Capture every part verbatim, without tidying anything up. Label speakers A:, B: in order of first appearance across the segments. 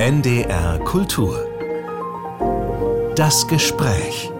A: N D R Kultur. Das Gespräch.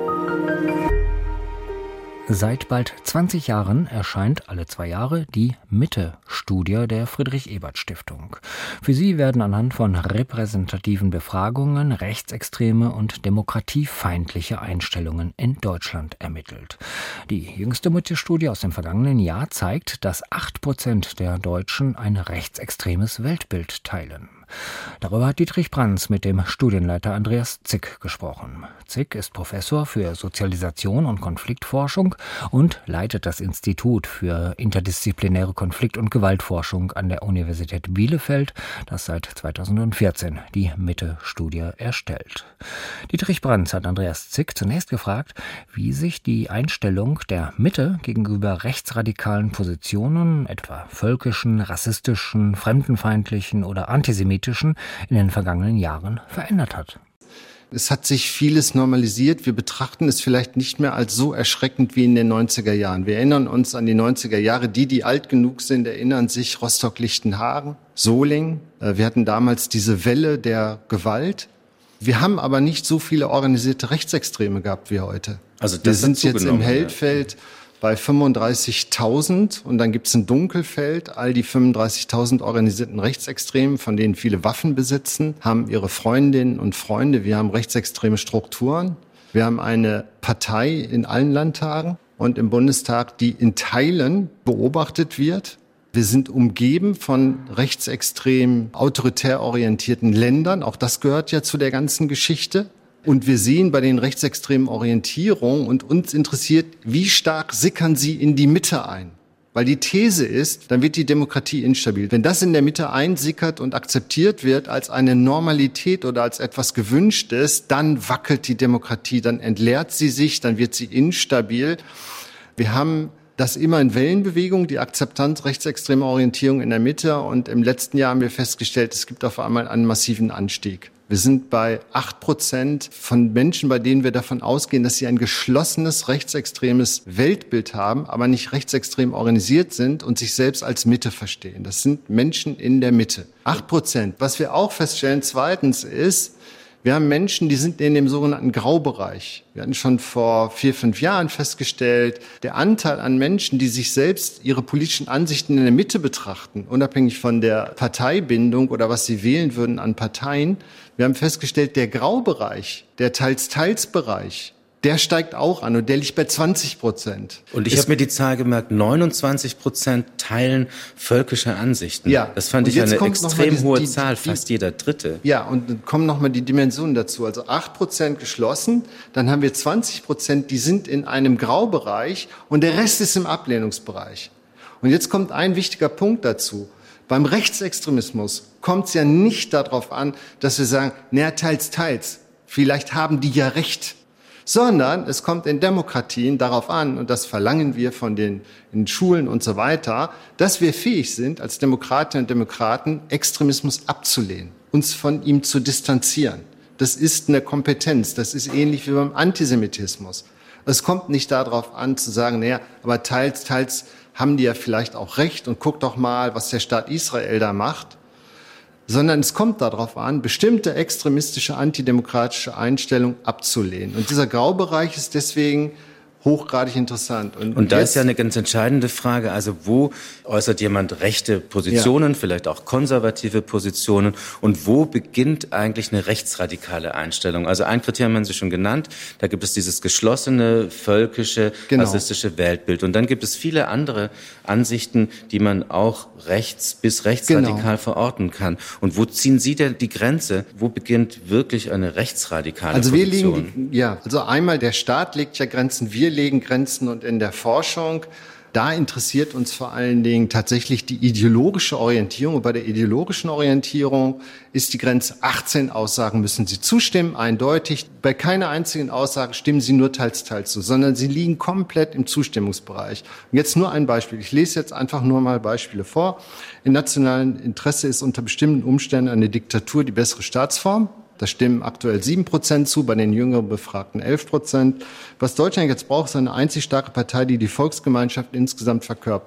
B: Seit bald zwanzig Jahren erscheint alle zwei Jahre die Mitte-Studie der Friedrich-Ebert-Stiftung. Für sie werden anhand von repräsentativen Befragungen rechtsextreme und demokratiefeindliche Einstellungen in Deutschland ermittelt. Die jüngste Mitte-Studie aus dem vergangenen Jahr zeigt, dass acht Prozent der Deutschen ein rechtsextremes Weltbild teilen. Darüber hat Dietrich Brandtz mit dem Studienleiter Andreas Zick gesprochen. Zick ist Professor für Sozialisation und Konfliktforschung und leitet das Institut für interdisziplinäre Konflikt- und Gewaltforschung an der Universität Bielefeld, das seit zweitausendvierzehn die Mitte-Studie erstellt. Dietrich Brandtz hat Andreas Zick zunächst gefragt, wie sich die Einstellung der Mitte gegenüber rechtsradikalen Positionen, etwa völkischen, rassistischen, fremdenfeindlichen oder antisemitischen, in den vergangenen Jahren verändert hat.
C: Es hat sich vieles normalisiert. Wir betrachten es vielleicht nicht mehr als so erschreckend wie in den neunziger Jahren. Wir erinnern uns an die neunziger Jahre. Die, die alt genug sind, erinnern sich Rostock-Lichtenhagen, Solingen. Wir hatten damals diese Welle der Gewalt. Wir haben aber nicht so viele organisierte Rechtsextreme gehabt wie heute. Also das Wir sind jetzt im Hellfeld ja. bei fünfunddreißigtausend und dann gibt es ein Dunkelfeld. All die fünfunddreißigtausend organisierten Rechtsextremen, von denen viele Waffen besitzen, haben ihre Freundinnen und Freunde. Wir haben rechtsextreme Strukturen. Wir haben eine Partei in allen Landtagen und im Bundestag, die in Teilen beobachtet wird. Wir sind umgeben von rechtsextrem autoritär orientierten Ländern. Auch das gehört ja zu der ganzen Geschichte. Und wir sehen bei den rechtsextremen Orientierungen, und uns interessiert, wie stark sickern sie in die Mitte ein. Weil die These ist, dann wird die Demokratie instabil. Wenn das in der Mitte einsickert und akzeptiert wird als eine Normalität oder als etwas Gewünschtes, dann wackelt die Demokratie, dann entleert sie sich, dann wird sie instabil. Wir haben das immer in Wellenbewegung, die Akzeptanz rechtsextremer Orientierung in der Mitte. Und im letzten Jahr haben wir festgestellt, es gibt auf einmal einen massiven Anstieg. Wir sind bei acht Prozent von Menschen, bei denen wir davon ausgehen, dass sie ein geschlossenes rechtsextremes Weltbild haben, aber nicht rechtsextrem organisiert sind und sich selbst als Mitte verstehen. Das sind Menschen in der Mitte. acht Prozent. Was wir auch feststellen, zweitens ist, wir haben Menschen, die sind in dem sogenannten Graubereich. Wir hatten schon vor vier, fünf Jahren festgestellt, der Anteil an Menschen, die sich selbst ihre politischen Ansichten in der Mitte betrachten, unabhängig von der Parteibindung oder was sie wählen würden an Parteien. Wir haben festgestellt, der Graubereich, der Teils-Teils-Bereich, der steigt auch an und der liegt bei zwanzig Prozent.
D: Und ich habe mir die Zahl gemerkt, neunundzwanzig Prozent teilen völkische Ansichten. Ja. Das fand ich eine extrem diese, hohe die, Zahl, die, fast jeder Dritte.
C: Ja, und dann kommen nochmal die Dimensionen dazu. Also acht Prozent geschlossen, dann haben wir zwanzig Prozent, die sind in einem Graubereich und der Rest ist im Ablehnungsbereich. Und jetzt kommt ein wichtiger Punkt dazu. Beim Rechtsextremismus kommt es ja nicht darauf an, dass wir sagen, naja, teils, teils, vielleicht haben die ja recht. Sondern es kommt in Demokratien darauf an, und das verlangen wir von den in Schulen und so weiter, dass wir fähig sind, als Demokratinnen und Demokraten Extremismus abzulehnen, uns von ihm zu distanzieren. Das ist eine Kompetenz, das ist ähnlich wie beim Antisemitismus. Es kommt nicht darauf an, zu sagen, naja, aber teils, teils haben die ja vielleicht auch recht und guck doch mal, was der Staat Israel da macht. Sondern es kommt darauf an, bestimmte extremistische, antidemokratische Einstellungen abzulehnen. Und dieser Graubereich ist deswegen hochgradig interessant.
D: Und, und da ist ja eine ganz entscheidende Frage, also wo äußert jemand rechte Positionen, ja. vielleicht auch konservative Positionen, und wo beginnt eigentlich eine rechtsradikale Einstellung? Also ein Kriterium haben Sie schon genannt, da gibt es dieses geschlossene, völkische, genau. rassistische Weltbild. Und dann gibt es viele andere Ansichten, die man auch rechts bis rechtsradikal genau. verorten kann. Und wo ziehen Sie denn die Grenze? Wo beginnt wirklich eine rechtsradikale
C: also
D: Position?
C: Wir legen die, ja, also einmal der Staat legt ja Grenzen, wir legen Grenzen, und in der Forschung, da interessiert uns vor allen Dingen tatsächlich die ideologische Orientierung. Und bei der ideologischen Orientierung ist die Grenze achtzehn Aussagen müssen Sie zustimmen, eindeutig. Bei keiner einzigen Aussage stimmen Sie nur teils, teils zu, sondern Sie liegen komplett im Zustimmungsbereich. Und jetzt nur ein Beispiel. Ich lese jetzt einfach nur mal Beispiele vor. Im nationalen Interesse ist unter bestimmten Umständen eine Diktatur die bessere Staatsform. Da stimmen aktuell sieben Prozent zu, bei den jüngeren Befragten elf Prozent. Was Deutschland jetzt braucht, ist eine einzig starke Partei, die die Volksgemeinschaft insgesamt verkörpert.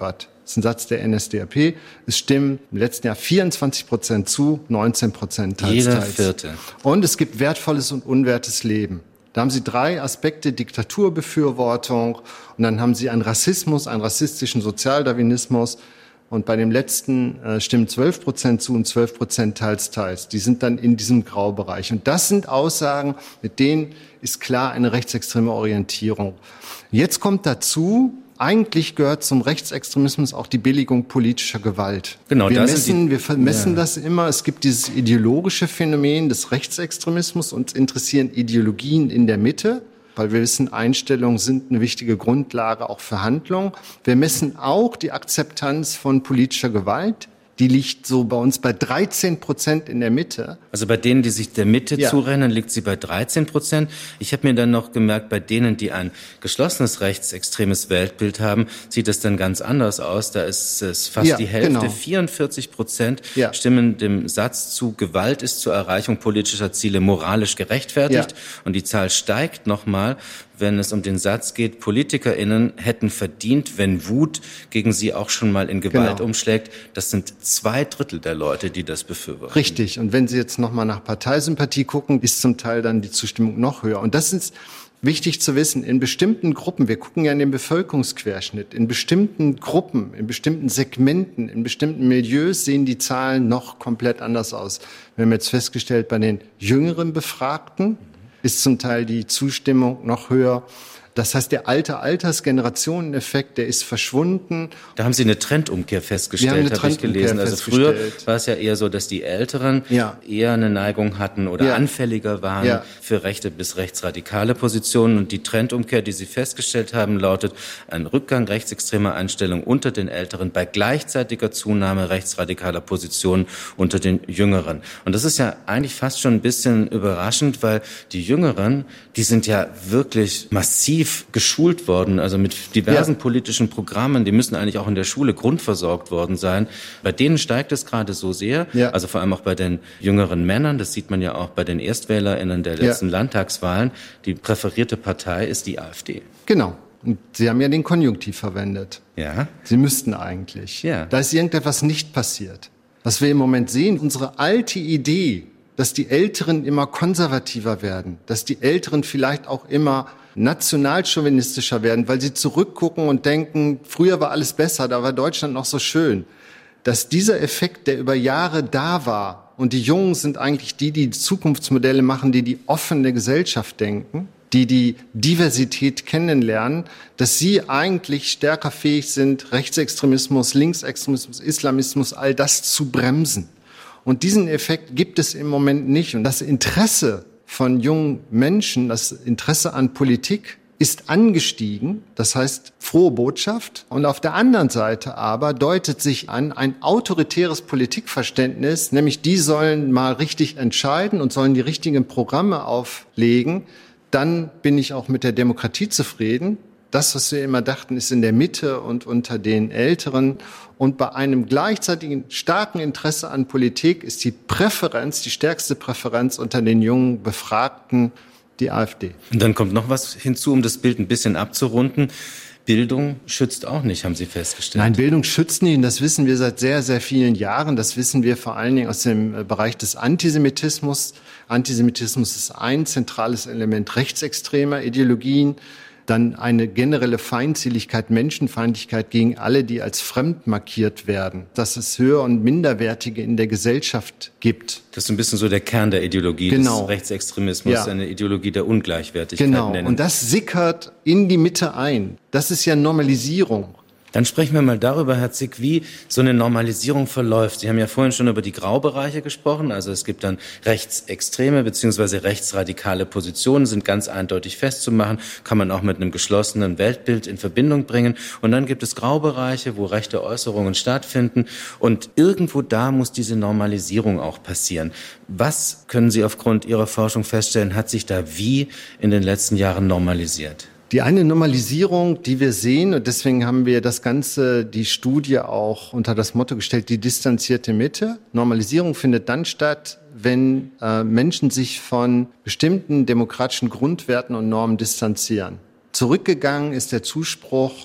C: Das ist ein Satz der N S D A P. Es stimmen im letzten Jahr vierundzwanzig Prozent zu, neunzehn Prozent teils,
D: Jeder
C: teils.
D: Vierte.
C: Und es gibt wertvolles und unwertes Leben. Da haben Sie drei Aspekte: Diktaturbefürwortung, und dann haben Sie einen Rassismus, einen rassistischen Sozialdarwinismus. Und bei dem letzten äh, stimmen zwölf Prozent zu und zwölf Prozent teils, teils. Die sind dann in diesem Graubereich. Und das sind Aussagen, mit denen ist klar eine rechtsextreme Orientierung. Jetzt kommt dazu, eigentlich gehört zum Rechtsextremismus auch die Billigung politischer Gewalt.
D: Genau,
C: wir
D: das
C: messen,
D: sind die,
C: wir vermessen
D: ja.
C: das immer. Es gibt dieses ideologische Phänomen des Rechtsextremismus. Uns interessieren Ideologien in der Mitte, weil wir wissen, Einstellungen sind eine wichtige Grundlage auch für Handlung. Wir messen auch die Akzeptanz von politischer Gewalt. Die liegt so bei uns bei dreizehn Prozent in der Mitte.
D: Also bei denen, die sich der Mitte
C: ja.
D: zurennen, liegt sie bei dreizehn Prozent. Ich habe mir dann noch gemerkt, bei denen, die ein geschlossenes rechtsextremes Weltbild haben, sieht es dann ganz anders aus. Da ist es fast
C: ja,
D: die Hälfte,
C: genau.
D: vierundvierzig Prozent
C: ja.
D: stimmen dem Satz zu, Gewalt ist zur Erreichung politischer Ziele moralisch gerechtfertigt.
C: Ja.
D: Und die Zahl steigt nochmal, wenn es um den Satz geht, PolitikerInnen hätten verdient, wenn Wut gegen sie auch schon mal in Gewalt
C: genau.
D: umschlägt. Das sind zwei Drittel der Leute, die das befürworten.
C: Richtig. Und wenn Sie jetzt nochmal nach Parteisympathie gucken, ist zum Teil dann die Zustimmung noch höher. Und das ist wichtig zu wissen. In bestimmten Gruppen, wir gucken ja in den Bevölkerungsquerschnitt, in bestimmten Gruppen, in bestimmten Segmenten, in bestimmten Milieus sehen die Zahlen noch komplett anders aus. Wir haben jetzt festgestellt, bei den jüngeren Befragten ist zum Teil die Zustimmung noch höher. Das heißt, der alte Altersgenerationeneffekt, der ist verschwunden.
D: Da haben Sie eine Trendumkehr festgestellt,
C: habe
D: hab ich gelesen. Also früher war es ja eher so, dass die Älteren
C: ja.
D: eher eine Neigung hatten oder
C: ja.
D: anfälliger waren
C: ja.
D: für rechte bis rechtsradikale Positionen. Und die Trendumkehr, die Sie festgestellt haben, lautet ein Rückgang rechtsextremer Einstellungen unter den Älteren bei gleichzeitiger Zunahme rechtsradikaler Positionen unter den Jüngeren. Und das ist ja eigentlich fast schon ein bisschen überraschend, weil die Jüngeren, die sind ja wirklich massiv geschult worden, also mit diversen ja. politischen Programmen, die müssen eigentlich auch in der Schule grundversorgt worden sein. Bei denen steigt es gerade so sehr, ja. also vor allem auch bei den jüngeren Männern, das sieht man ja auch bei den ErstwählerInnen der letzten ja. Landtagswahlen. Die präferierte Partei ist die AfD.
C: Genau. Und Sie haben ja den Konjunktiv verwendet.
D: Ja.
C: Sie müssten eigentlich.
D: Ja.
C: Da ist irgendetwas nicht passiert. Was wir im Moment sehen, unsere alte Idee, dass die Älteren immer konservativer werden, dass die Älteren vielleicht auch immer nationalchauvinistischer werden, weil sie zurückgucken und denken, früher war alles besser, da war Deutschland noch so schön. Dass dieser Effekt, der über Jahre da war, und die Jungen sind eigentlich die, die Zukunftsmodelle machen, die die offene Gesellschaft denken, die die Diversität kennenlernen, dass sie eigentlich stärker fähig sind, Rechtsextremismus, Linksextremismus, Islamismus, all das zu bremsen. Und diesen Effekt gibt es im Moment nicht. Und das Interesse von jungen Menschen, das Interesse an Politik ist angestiegen. Das heißt, frohe Botschaft. Und auf der anderen Seite aber deutet sich an ein autoritäres Politikverständnis, nämlich die sollen mal richtig entscheiden und sollen die richtigen Programme auflegen. Dann bin ich auch mit der Demokratie zufrieden. Das, was wir immer dachten, ist in der Mitte und unter den Älteren. Und bei einem gleichzeitigen starken Interesse an Politik ist die Präferenz, die stärkste Präferenz unter den jungen Befragten die AfD.
D: Und dann kommt noch was hinzu, um das Bild ein bisschen abzurunden. Bildung schützt auch nicht, haben Sie festgestellt.
C: Nein, Bildung schützt nicht. Und das wissen wir seit sehr, sehr vielen Jahren. Das wissen wir vor allen Dingen aus dem Bereich des Antisemitismus. Antisemitismus ist ein zentrales Element rechtsextremer Ideologien. Dann eine generelle Feindseligkeit, Menschenfeindlichkeit gegen alle, die als fremd markiert werden. Dass es Höher- und Minderwertige in der Gesellschaft gibt.
D: Das ist ein bisschen so der Kern der Ideologie
C: genau.
D: des Rechtsextremismus, ja. eine Ideologie der Ungleichwertigkeit
C: genau.
D: nennen.
C: Und das sickert in die Mitte ein. Das ist ja Normalisierung.
D: Dann sprechen wir mal darüber, Herr Zick, wie so eine Normalisierung verläuft. Sie haben ja vorhin schon über die Graubereiche gesprochen. Also es gibt dann rechtsextreme bzw. rechtsradikale Positionen, sind ganz eindeutig festzumachen, kann man auch mit einem geschlossenen Weltbild in Verbindung bringen. Und dann gibt es Graubereiche, wo rechte Äußerungen stattfinden. Und irgendwo da muss diese Normalisierung auch passieren. Was können Sie aufgrund Ihrer Forschung feststellen, hat sich da wie in den letzten Jahren normalisiert?
C: Die eine Normalisierung, die wir sehen, und deswegen haben wir das Ganze, die Studie auch unter das Motto gestellt, die distanzierte Mitte. Normalisierung findet dann statt, wenn äh, Menschen sich von bestimmten demokratischen Grundwerten und Normen distanzieren. Zurückgegangen ist der Zuspruch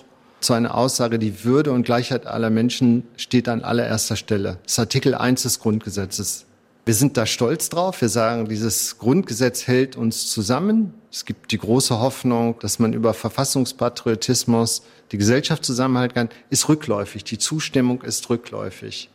C: zu einer Aussage, die Würde und Gleichheit aller Menschen steht an allererster Stelle. Das ist Artikel eins des Grundgesetzes. Wir sind da stolz drauf. Wir sagen, dieses Grundgesetz hält uns zusammen. Es gibt die große Hoffnung, dass man über Verfassungspatriotismus die Gesellschaft zusammenhalten kann, ist rückläufig. Die Zustimmung ist rückläufig.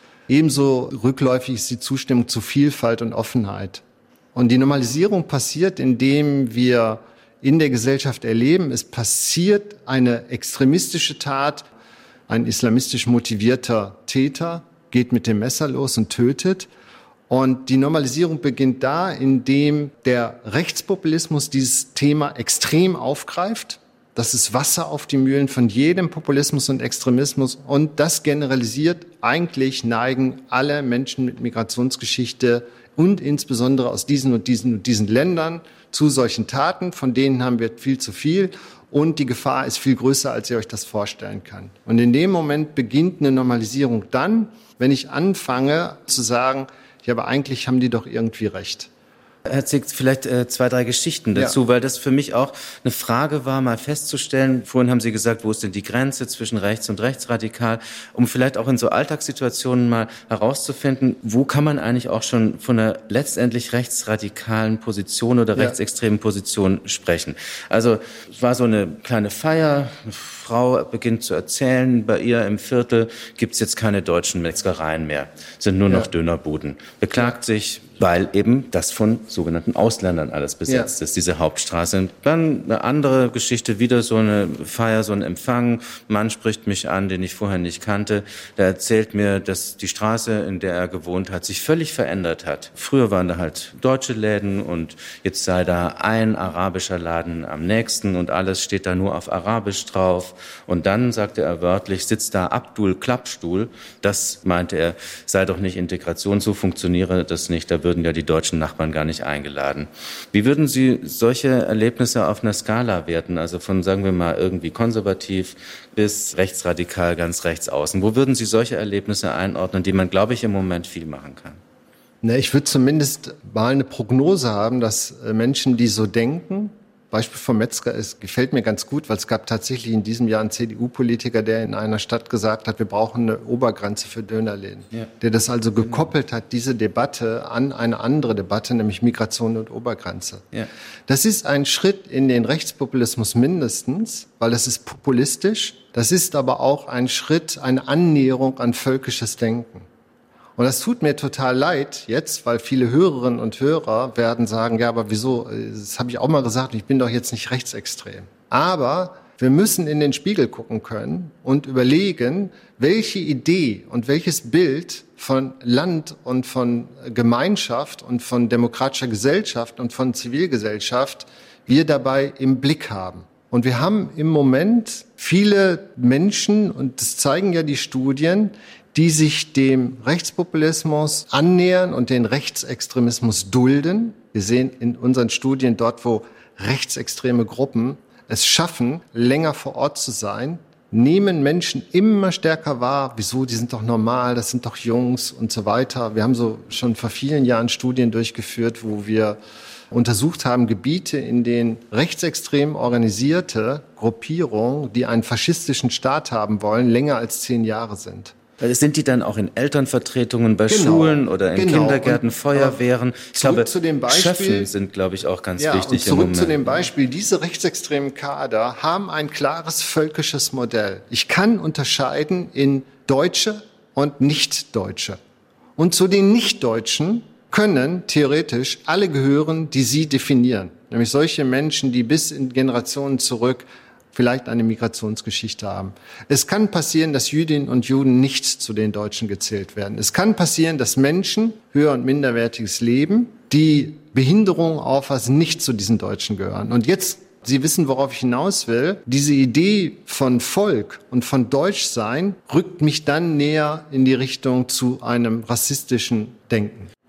C: Ebenso rückläufig ist die Zustimmung zu Vielfalt und Offenheit. Und die Normalisierung passiert, indem wir in der Gesellschaft erleben, es passiert eine extremistische Tat, ein islamistisch motivierter Täter geht mit dem Messer los und tötet. Und die Normalisierung beginnt da, indem der Rechtspopulismus dieses Thema extrem aufgreift. Das ist Wasser auf die Mühlen von jedem Populismus und Extremismus. Und das generalisiert, eigentlich neigen alle Menschen mit Migrationsgeschichte und insbesondere aus diesen und diesen und diesen Ländern zu solchen Taten. Von denen haben wir viel zu viel. Und die Gefahr ist viel größer, als ihr euch das vorstellen kann. Und in dem Moment beginnt eine Normalisierung dann, wenn ich anfange zu sagen, ja, aber eigentlich haben die doch irgendwie recht.
D: Herr Zick, vielleicht äh, zwei, drei Geschichten dazu, ja. Weil das für mich auch eine Frage war, mal festzustellen. Vorhin haben Sie gesagt, wo ist denn die Grenze zwischen rechts und rechtsradikal? Um vielleicht auch in so Alltagssituationen mal herauszufinden, wo kann man eigentlich auch schon von einer letztendlich rechtsradikalen Position oder ja. rechtsextremen Position sprechen? Also es war so eine kleine Feier, eine Frau beginnt zu erzählen, bei ihr im Viertel gibt's jetzt keine deutschen Metzgereien mehr, sind nur noch ja. Dönerbuden. Beklagt ja. sich, weil eben das von sogenannten Ausländern alles besetzt ja. ist, diese Hauptstraße. Dann eine andere Geschichte, wieder so eine Feier, so ein Empfang. Mann spricht mich an, den ich vorher nicht kannte. Der erzählt mir, dass die Straße, in der er gewohnt hat, sich völlig verändert hat. Früher waren da halt deutsche Läden und jetzt sei da ein arabischer Laden am nächsten und alles steht da nur auf Arabisch drauf. Und dann, sagte er wörtlich, sitzt da Abdul Klappstuhl. Das, meinte er, sei doch nicht Integration, so funktioniere das nicht. Da würden ja die deutschen Nachbarn gar nicht eingeladen. Wie würden Sie solche Erlebnisse auf einer Skala werten? Also von, sagen wir mal, irgendwie konservativ bis rechtsradikal, ganz rechts außen. Wo würden Sie solche Erlebnisse einordnen, die man, glaube ich, im Moment viel machen kann?
C: Na, ich würde zumindest mal eine Prognose haben, dass Menschen, die so denken, Beispiel vom Metzger ist, gefällt mir ganz gut, weil es gab tatsächlich in diesem Jahr einen C D U-Politiker, der in einer Stadt gesagt hat, wir brauchen eine Obergrenze für Dönerläden. Ja. Der das also gekoppelt hat, diese Debatte an eine andere Debatte, nämlich Migration und Obergrenze. Ja. Das ist ein Schritt in den Rechtspopulismus mindestens, weil das ist populistisch. Das ist aber auch ein Schritt, eine Annäherung an völkisches Denken. Und das tut mir total leid jetzt, weil viele Hörerinnen und Hörer werden sagen, ja, aber wieso, das habe ich auch mal gesagt, ich bin doch jetzt nicht rechtsextrem. Aber wir müssen in den Spiegel gucken können und überlegen, welche Idee und welches Bild von Land und von Gemeinschaft und von demokratischer Gesellschaft und von Zivilgesellschaft wir dabei im Blick haben. Und wir haben im Moment viele Menschen, und das zeigen ja die Studien, die sich dem Rechtspopulismus annähern und den Rechtsextremismus dulden. Wir sehen in unseren Studien dort, wo rechtsextreme Gruppen es schaffen, länger vor Ort zu sein, nehmen Menschen immer stärker wahr, wieso, die sind doch normal, das sind doch Jungs und so weiter. Wir haben so schon vor vielen Jahren Studien durchgeführt, wo wir untersucht haben, Gebiete, in denen rechtsextrem organisierte Gruppierungen, die einen faschistischen Staat haben wollen, länger als zehn Jahre sind.
D: Sind die dann auch in Elternvertretungen bei genau, Schulen oder in genau. Kindergärten, und, Feuerwehren? Ich glaube,
C: zu dem Beispiel,
D: Schöffen sind, glaube ich, auch ganz
C: ja,
D: wichtig
C: und
D: im Moment.
C: Zurück zu dem Beispiel, diese rechtsextremen Kader haben ein klares völkisches Modell. Ich kann unterscheiden in Deutsche und Nicht-Deutsche. Und zu den Nicht-Deutschen können theoretisch alle gehören, die sie definieren. Nämlich solche Menschen, die bis in Generationen zurück vielleicht eine Migrationsgeschichte haben. Es kann passieren, dass Jüdinnen und Juden nicht zu den Deutschen gezählt werden. Es kann passieren, dass Menschen höher- und minderwertiges leben, die Behinderungen aufweisen, nicht zu diesen Deutschen gehören. Und jetzt, Sie wissen, worauf ich hinaus will, diese Idee von Volk und von Deutschsein rückt mich dann näher in die Richtung zu einem rassistischen Denken.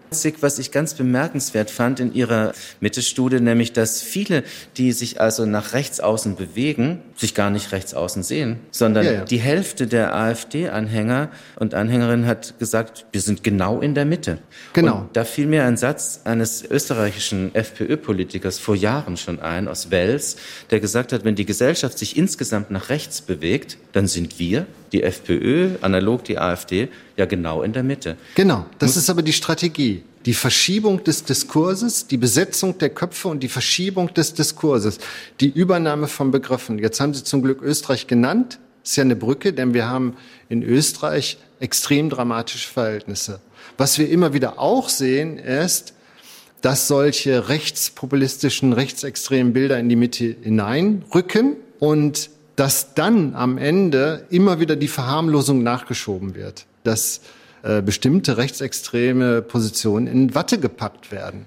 D: Was ich ganz bemerkenswert fand in Ihrer Mitte-Studie, nämlich, dass viele, die sich also nach rechts außen bewegen, sich gar nicht rechts außen sehen, sondern ja, ja. die Hälfte der AfD-Anhänger und Anhängerinnen hat gesagt, wir sind genau in der Mitte.
C: Genau.
D: Und da fiel mir ein Satz eines österreichischen FPÖ-Politikers vor Jahren schon ein, aus Wels, der gesagt hat, wenn die Gesellschaft sich insgesamt nach rechts bewegt, dann sind wir, die FPÖ, analog die AfD, ja genau in der Mitte.
C: Genau, das ist aber die Strategie. Die Verschiebung des Diskurses, die Besetzung der Köpfe und die Verschiebung des Diskurses, die Übernahme von Begriffen. Jetzt haben Sie zum Glück Österreich genannt. Das ist ja eine Brücke, denn wir haben in Österreich extrem dramatische Verhältnisse. Was wir immer wieder auch sehen, ist, dass solche rechtspopulistischen, rechtsextremen Bilder in die Mitte hineinrücken und dass dann am Ende immer wieder die Verharmlosung nachgeschoben wird, dass äh, bestimmte rechtsextreme Positionen in Watte gepackt werden.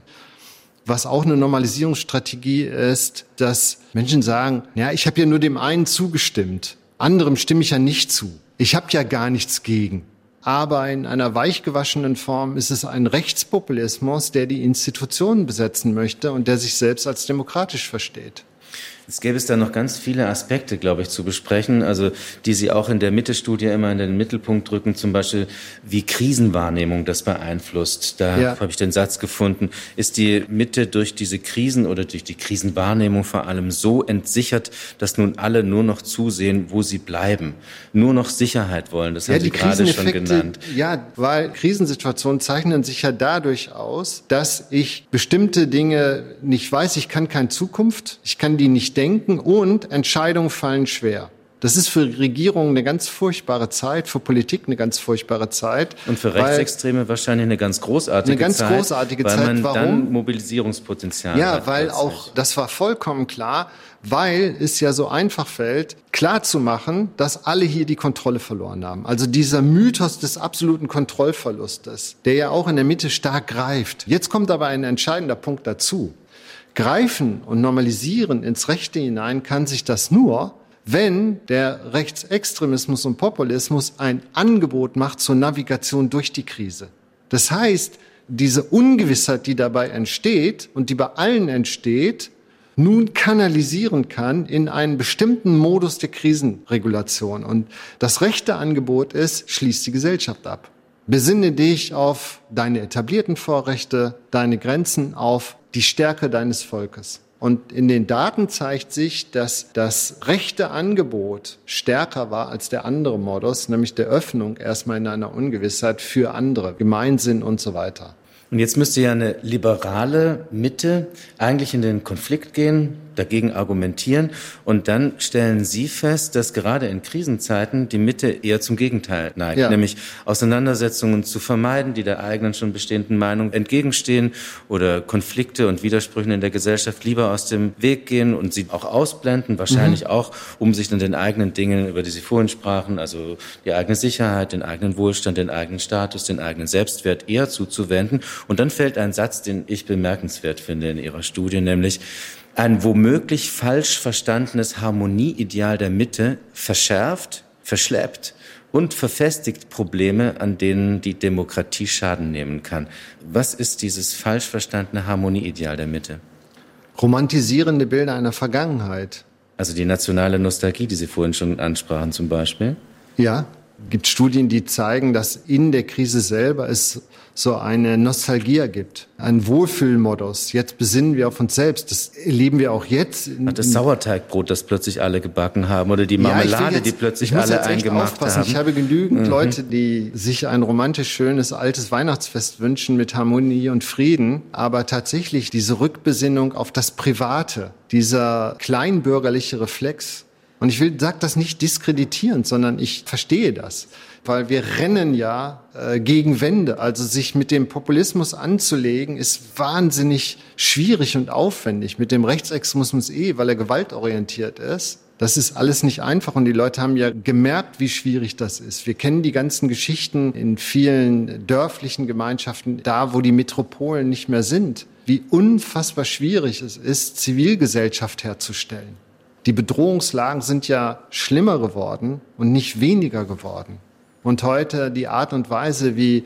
C: Was auch eine Normalisierungsstrategie ist, dass Menschen sagen, ja, ich habe ja nur dem einen zugestimmt, anderem stimme ich ja nicht zu. Ich habe ja gar nichts gegen. Aber in einer weichgewaschenen Form ist es ein Rechtspopulismus, der die Institutionen besetzen möchte und der sich selbst als demokratisch versteht.
D: Es gäbe es da noch ganz viele Aspekte, glaube ich, zu besprechen, also die Sie auch in der Mitte-Studie immer in den Mittelpunkt drücken, zum Beispiel wie Krisenwahrnehmung das beeinflusst. Da ja. habe ich den Satz gefunden, ist die Mitte durch diese Krisen oder durch die Krisenwahrnehmung vor allem so entsichert, dass nun alle nur noch zusehen, wo sie bleiben, nur noch Sicherheit wollen. Das ja, haben Sie gerade schon genannt.
C: Ja, weil Krisensituationen zeichnen sich ja dadurch aus, dass ich bestimmte Dinge nicht weiß, ich kann keine Zukunft, ich kann die nicht denken und Entscheidungen fallen schwer. Das ist für Regierungen eine ganz furchtbare Zeit, für Politik eine ganz furchtbare Zeit.
D: Und für Rechtsextreme wahrscheinlich eine ganz großartige Zeit.
C: Eine ganz
D: Zeit,
C: großartige
D: weil
C: Zeit.
D: man
C: Warum?
D: Dann Mobilisierungspotenzial
C: ja,
D: hat.
C: Ja, weil
D: plötzlich.
C: auch, das war vollkommen klar, weil es ja so einfach fällt, klar zu machen, dass alle hier die Kontrolle verloren haben. Also dieser Mythos des absoluten Kontrollverlustes, der ja auch in der Mitte stark greift. Jetzt kommt aber ein entscheidender Punkt dazu. Greifen und normalisieren ins Rechte hinein kann sich das nur, wenn der Rechtsextremismus und Populismus ein Angebot macht zur Navigation durch die Krise. Das heißt, diese Ungewissheit, die dabei entsteht und die bei allen entsteht, nun kanalisieren kann in einen bestimmten Modus der Krisenregulation. Und das rechte Angebot ist, schließt die Gesellschaft ab. Besinne dich auf deine etablierten Vorrechte, deine Grenzen, auf die Stärke deines Volkes. Und in den Daten zeigt sich, dass das rechte Angebot stärker war als der andere Modus, nämlich der Öffnung erstmal in einer Ungewissheit für andere, Gemeinsinn und so weiter.
D: Und jetzt müsste ja eine liberale Mitte eigentlich in den Konflikt gehen, dagegen argumentieren. Und dann stellen Sie fest, dass gerade in Krisenzeiten die Mitte eher zum Gegenteil neigt, ja. nämlich Auseinandersetzungen zu vermeiden, die der eigenen schon bestehenden Meinung entgegenstehen oder Konflikte und Widersprüche in der Gesellschaft lieber aus dem Weg gehen und sie auch ausblenden, wahrscheinlich mhm. auch, um sich dann den eigenen Dingen, über die Sie vorhin sprachen, also die eigene Sicherheit, den eigenen Wohlstand, den eigenen Status, den eigenen Selbstwert eher zuzuwenden. Und dann fällt ein Satz, den ich bemerkenswert finde in Ihrer Studie, nämlich ein womöglich falsch verstandenes Harmonieideal der Mitte verschärft, verschleppt und verfestigt Probleme, an denen die Demokratie Schaden nehmen kann. Was ist dieses falsch verstandene Harmonieideal der Mitte?
C: Romantisierende Bilder einer Vergangenheit.
D: Also die nationale Nostalgie, die Sie vorhin schon ansprachen zum Beispiel?
C: Ja, es gibt Studien, die zeigen, dass in der Krise selber es so eine Nostalgie gibt, ein Wohlfühlmodus. Jetzt besinnen wir auf uns selbst. Das erleben wir auch jetzt.
D: Ach, das Sauerteigbrot, das plötzlich alle gebacken haben, oder die Marmelade, ja, jetzt, die plötzlich alle eingemacht haben.
C: Ich habe genügend mhm. Leute, die sich ein romantisch schönes altes Weihnachtsfest wünschen mit Harmonie und Frieden, aber tatsächlich diese Rückbesinnung auf das Private, dieser kleinbürgerliche Reflex. Und ich will, sag das nicht diskreditierend, sondern ich verstehe das. Weil wir rennen ja äh, gegen Wände. Also sich mit dem Populismus anzulegen, ist wahnsinnig schwierig und aufwendig. Mit dem Rechtsextremismus eh, weil er gewaltorientiert ist. Das ist alles nicht einfach und die Leute haben ja gemerkt, wie schwierig das ist. Wir kennen die ganzen Geschichten in vielen dörflichen Gemeinschaften, da wo die Metropolen nicht mehr sind, wie unfassbar schwierig es ist, Zivilgesellschaft herzustellen. Die Bedrohungslagen sind ja schlimmer geworden und nicht weniger geworden. Und heute die Art und Weise, wie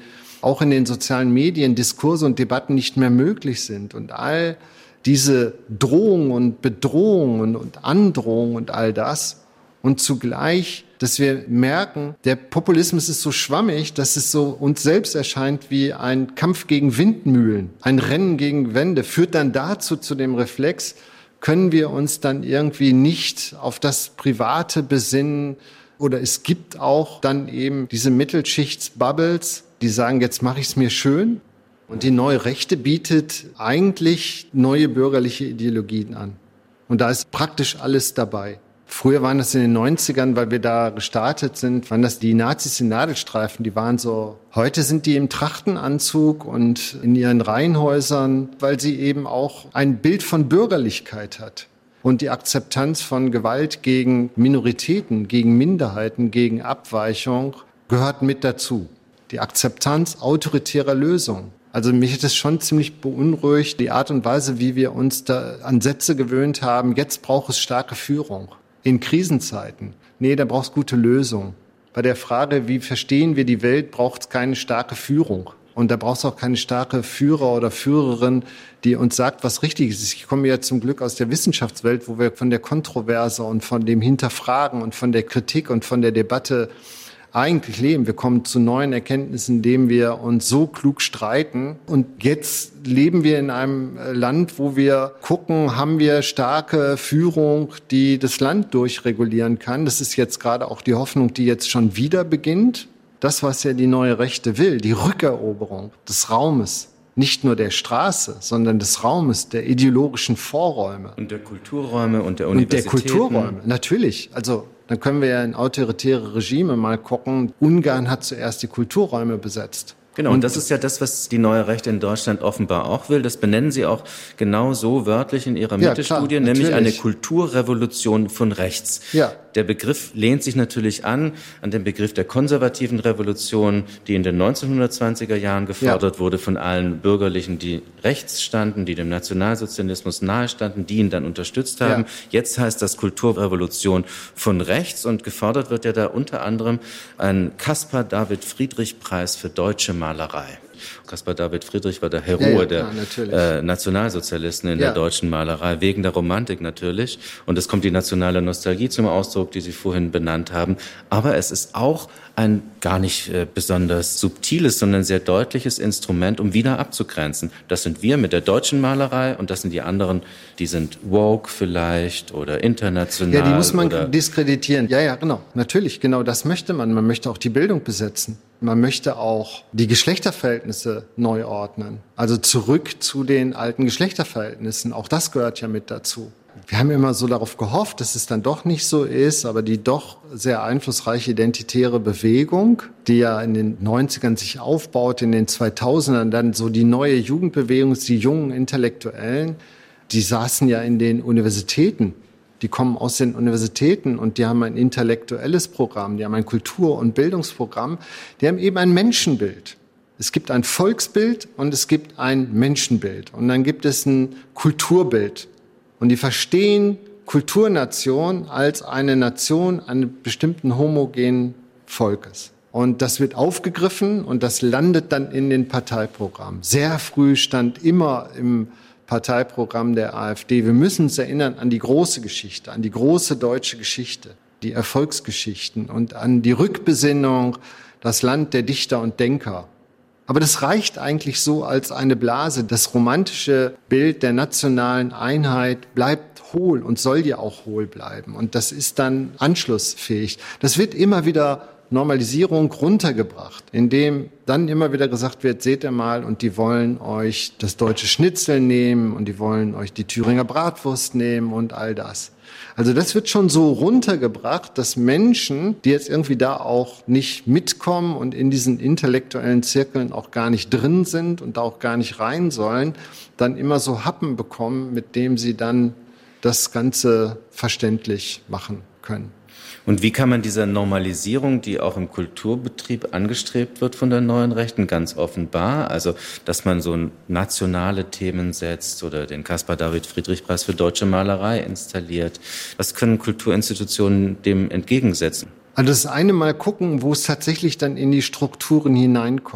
C: auch in den sozialen Medien Diskurse und Debatten nicht mehr möglich sind und all diese Drohungen und Bedrohungen und Androhungen und all das und zugleich, dass wir merken, der Populismus ist so schwammig, dass es so uns selbst erscheint wie ein Kampf gegen Windmühlen, ein Rennen gegen Wände, führt dann dazu, zu dem Reflex, können wir uns dann irgendwie nicht auf das Private besinnen oder es gibt auch dann eben diese Mittelschichtsbubbles, die sagen, jetzt mache ich es mir schön. Und die neue Rechte bietet eigentlich neue bürgerliche Ideologien an. Und da ist praktisch alles dabei. Früher waren das in den neunzigern, weil wir da gestartet sind, waren das die Nazis in Nadelstreifen, die waren so, heute sind die im Trachtenanzug und in ihren Reihenhäusern, weil sie eben auch ein Bild von Bürgerlichkeit hat. Und die Akzeptanz von Gewalt gegen Minoritäten, gegen Minderheiten, gegen Abweichung gehört mit dazu. Die Akzeptanz autoritärer Lösungen. Also mich hat es schon ziemlich beunruhigt, die Art und Weise, wie wir uns da an Sätze gewöhnt haben. Jetzt braucht es starke Führung. In Krisenzeiten. Nee, da braucht es gute Lösungen. Bei der Frage, wie verstehen wir die Welt, braucht es keine starke Führung. Und da braucht es auch keine starke Führer oder Führerin, die uns sagt, was richtig ist. Ich komme ja zum Glück aus der Wissenschaftswelt, wo wir von der Kontroverse und von dem Hinterfragen und von der Kritik und von der Debatte eigentlich leben. Wir kommen zu neuen Erkenntnissen, indem wir uns so klug streiten. Und jetzt leben wir in einem Land, wo wir gucken, haben wir starke Führung, die das Land durchregulieren kann. Das ist jetzt gerade auch die Hoffnung, die jetzt schon wieder beginnt. Das, was ja die neue Rechte will, die Rückeroberung des Raumes. Nicht nur der Straße, sondern des Raumes, der ideologischen Vorräume.
D: Und der Kulturräume und der Universitäten.
C: Und der Kulturräume, natürlich. Also dann können wir ja in autoritäre Regime mal gucken. Ungarn hat zuerst die Kulturräume besetzt.
D: Genau, und das ist ja das, was die neue Rechte in Deutschland offenbar auch will. Das benennen sie auch genau so wörtlich in ihrer Mitte-Studie, ja, nämlich eine Kulturrevolution von rechts.
C: Ja.
D: Der Begriff lehnt sich natürlich an, an den Begriff der konservativen Revolution, die in den neunzehnhundertzwanziger Jahren gefordert ja. wurde von allen Bürgerlichen, die rechts standen, die dem Nationalsozialismus nahestanden, die ihn dann unterstützt haben. Ja. Jetzt heißt das Kulturrevolution von rechts und gefordert wird ja da unter anderem ein Caspar-David-Friedrich-Preis für deutsche Malerei. Caspar David Friedrich war der Heroe ja, ja, der äh, Nationalsozialisten in ja. der deutschen Malerei, wegen der Romantik natürlich. Und es kommt die nationale Nostalgie zum Ausdruck, die Sie vorhin benannt haben. Aber es ist auch ein gar nicht äh, besonders subtiles, sondern sehr deutliches Instrument, um wieder abzugrenzen. Das sind wir mit der deutschen Malerei und das sind die anderen, die sind woke vielleicht oder international.
C: Ja, die muss man diskreditieren. Ja, ja, genau. Natürlich, genau das möchte man. Man möchte auch die Bildung besetzen. Man möchte auch die Geschlechterverhältnisse neu ordnen. Also zurück zu den alten Geschlechterverhältnissen. Auch das gehört ja mit dazu. Wir haben immer so darauf gehofft, dass es dann doch nicht so ist, aber die doch sehr einflussreiche identitäre Bewegung, die ja in den neunzigern sich aufbaut, in den zweitausendern dann so die neue Jugendbewegung, die jungen Intellektuellen, die saßen ja in den Universitäten. Die kommen aus den Universitäten und die haben ein intellektuelles Programm, die haben ein Kultur- und Bildungsprogramm, die haben eben ein Menschenbild. Es gibt ein Volksbild und es gibt ein Menschenbild und dann gibt es ein Kulturbild. Und die verstehen Kulturnation als eine Nation eines bestimmten homogenen Volkes. Und das wird aufgegriffen und das landet dann in den Parteiprogrammen. Sehr früh stand immer im Parteiprogramm der AfD. Wir müssen uns erinnern an die große Geschichte, an die große deutsche Geschichte, die Erfolgsgeschichten und an die Rückbesinnung, das Land der Dichter und Denker. Aber das reicht eigentlich so als eine Blase. Das romantische Bild der nationalen Einheit bleibt hohl und soll ja auch hohl bleiben. Und das ist dann anschlussfähig. Das wird immer wieder Normalisierung runtergebracht, indem dann immer wieder gesagt wird, seht ihr mal, und die wollen euch das deutsche Schnitzel nehmen und die wollen euch die Thüringer Bratwurst nehmen und all das. Also das wird schon so runtergebracht, dass Menschen, die jetzt irgendwie da auch nicht mitkommen und in diesen intellektuellen Zirkeln auch gar nicht drin sind und da auch gar nicht rein sollen, dann immer so Happen bekommen, mit dem sie dann das Ganze verständlich machen können.
D: Und wie kann man dieser Normalisierung, die auch im Kulturbetrieb angestrebt wird von der neuen Rechten, ganz offenbar, also dass man so nationale Themen setzt oder den Caspar-David-Friedrich-Preis für deutsche Malerei installiert, was können Kulturinstitutionen dem entgegensetzen?
C: Also das eine Mal gucken, wo es tatsächlich dann in die Strukturen hineinkommt.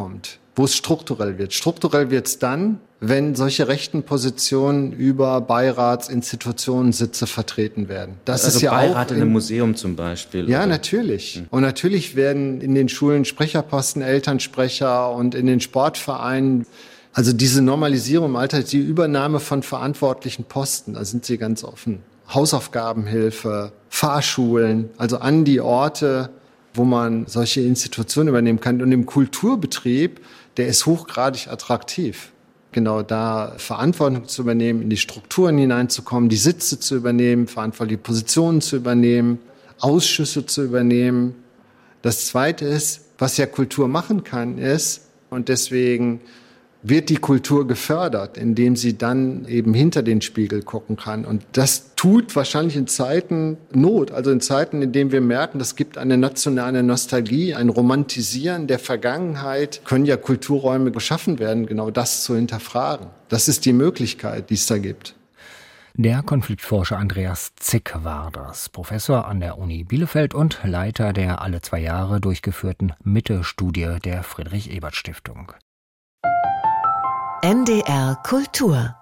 C: wo es strukturell wird. Strukturell wird es dann, wenn solche rechten Positionen über Beiratsinstitutionensitze vertreten werden. Das
D: also
C: ist ja
D: Beirat
C: auch
D: in einem Museum zum Beispiel.
C: Ja,
D: oder?
C: natürlich. Hm. Und natürlich werden in den Schulen Sprecherposten, Elternsprecher und in den Sportvereinen, also diese Normalisierung im Alter, die Übernahme von verantwortlichen Posten, da sind sie ganz offen. Hausaufgabenhilfe, Fahrschulen, also an die Orte, wo man solche Institutionen übernehmen kann. Und im Kulturbetrieb, der ist hochgradig attraktiv. Genau da Verantwortung zu übernehmen, in die Strukturen hineinzukommen, die Sitze zu übernehmen, verantwortliche Positionen zu übernehmen, Ausschüsse zu übernehmen. Das Zweite ist, was ja Kultur machen kann, ist, und deswegen wird die Kultur gefördert, indem sie dann eben hinter den Spiegel gucken kann. Und das tut wahrscheinlich in Zeiten Not, also in Zeiten, in denen wir merken, es gibt eine nationale Nostalgie, ein Romantisieren der Vergangenheit, können ja Kulturräume geschaffen werden, genau das zu hinterfragen. Das ist die Möglichkeit, die es da gibt.
B: Der Konfliktforscher Andreas Zick war das, Professor an der Uni Bielefeld und Leiter der alle zwei Jahre durchgeführten Mitte-Studie der Friedrich-Ebert-Stiftung.
E: N D R Kultur